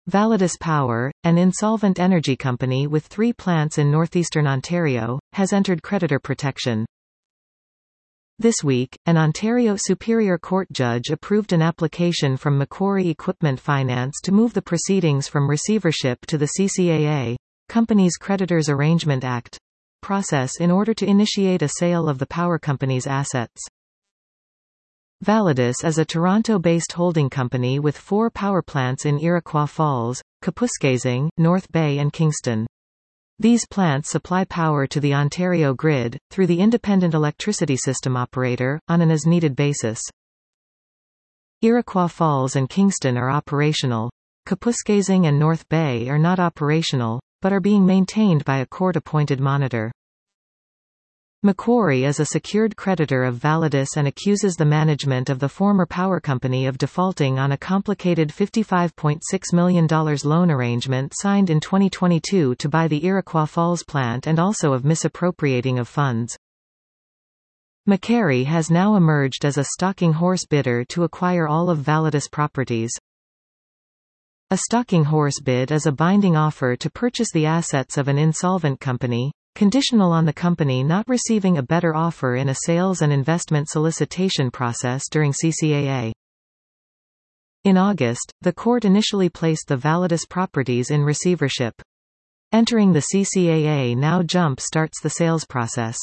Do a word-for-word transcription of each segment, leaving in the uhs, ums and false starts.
Validus Power, an insolvent energy company with three plants in northeastern Ontario, has entered creditor protection. This week, an Ontario Superior Court judge approved an application from Macquarie Equipment Finance to move the proceedings from receivership to the C C A A, Companies Creditors Arrangement Act, process in order to initiate a sale of the power company's assets. Validus is a Toronto-based holding company with four power plants in Iroquois Falls, Kapuskasing, North Bay and Kingston. These plants supply power to the Ontario grid, through the Independent Electricity System Operator, on an as-needed basis. Iroquois Falls and Kingston are operational. Kapuskasing and North Bay are not operational, but are being maintained by a court-appointed monitor. Macquarie is a secured creditor of Validus and accuses the management of the former power company of defaulting on a complicated fifty-five point six million dollars loan arrangement signed in twenty twenty-two to buy the Iroquois Falls plant and also of misappropriating of funds. Macquarie has now emerged as a stalking horse bidder to acquire all of Validus properties. A stalking horse bid is a binding offer to purchase the assets of an insolvent company, conditional on the company not receiving a better offer in a sales and investment solicitation process during C C A A. In August, the court initially placed the Validus properties in receivership. Entering the C C A A now jump-starts the sales process.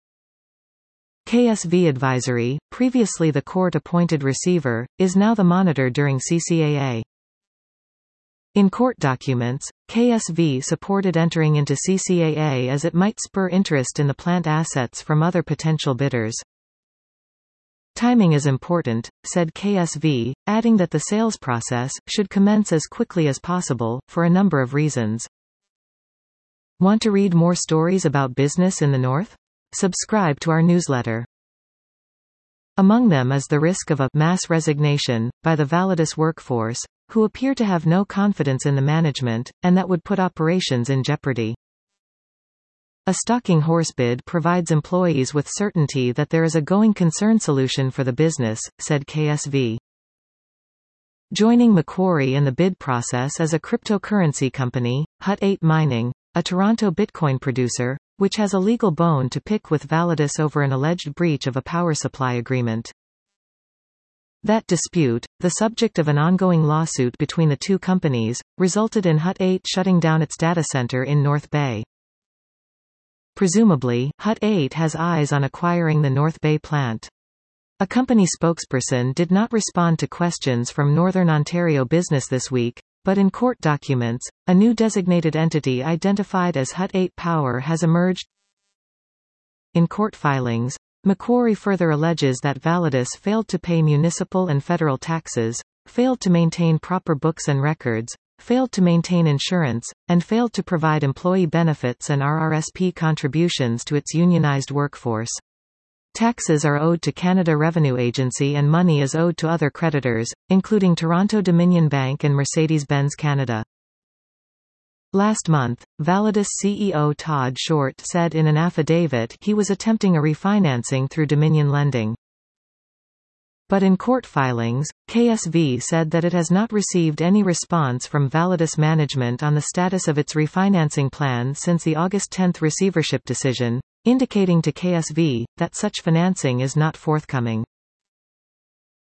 K S V Advisory, previously the court-appointed receiver, is now the monitor during C C A A. In court documents, K S V supported entering into C C A A as it might spur interest in the plant assets from other potential bidders. Timing is important, said K S V, adding that the sales process should commence as quickly as possible, for a number of reasons. Want to read more stories about business in the North? Subscribe to our newsletter. Among them is the risk of a mass resignation by the Validus workforce, who appear to have no confidence in the management, and that would put operations in jeopardy. A stalking horse bid provides employees with certainty that there is a going concern solution for the business, said K S V. Joining Macquarie in the bid process is a cryptocurrency company, Hut eight Mining, a Toronto Bitcoin producer, which has a legal bone to pick with Validus over an alleged breach of a power supply agreement. That dispute, the subject of an ongoing lawsuit between the two companies, resulted in Hut eight shutting down its data center in North Bay. Presumably, Hut eight has eyes on acquiring the North Bay plant. A company spokesperson did not respond to questions from Northern Ontario Business this week, but in court documents, a new designated entity identified as Hut eight Power has emerged. In court filings, Macquarie further alleges that Validus failed to pay municipal and federal taxes, failed to maintain proper books and records, failed to maintain insurance, and failed to provide employee benefits and R R S P contributions to its unionized workforce. Taxes are owed to Canada Revenue Agency and money is owed to other creditors, including Toronto Dominion Bank and Mercedes-Benz Canada. Last month, Validus C E O Todd Short said in an affidavit he was attempting a refinancing through Dominion Lending. But in court filings, K S V said that it has not received any response from Validus management on the status of its refinancing plan since the August tenth receivership decision, indicating to K S V that such financing is not forthcoming.